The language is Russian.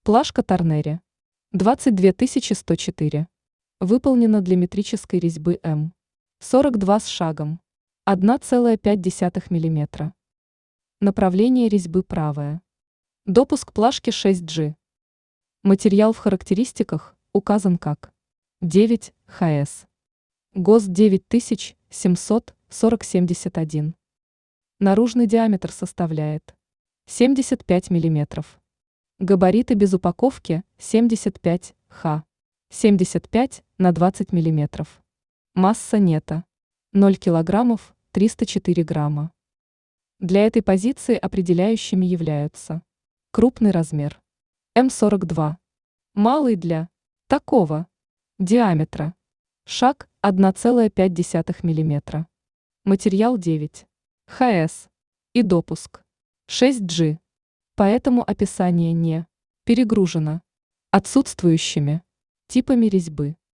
Плашка Торнери. 22104. Выполнена для метрической резьбы М. 42 с шагом. 1,5 мм. Направление резьбы правое. Допуск плашки 6G. Материал в характеристиках указан как 9 ХС. ГОС 9700 4071. Наружный диаметр составляет 75 мм. Габариты без упаковки 75 Х. 75 на 20 мм. Масса нета 0 кг 304 грамма. Для этой позиции определяющими являются крупный размер М42, малый для такого диаметра, шаг 1,5 мм, материал 9 ХС и допуск 6G, поэтому описание не перегружено отсутствующими типами резьбы.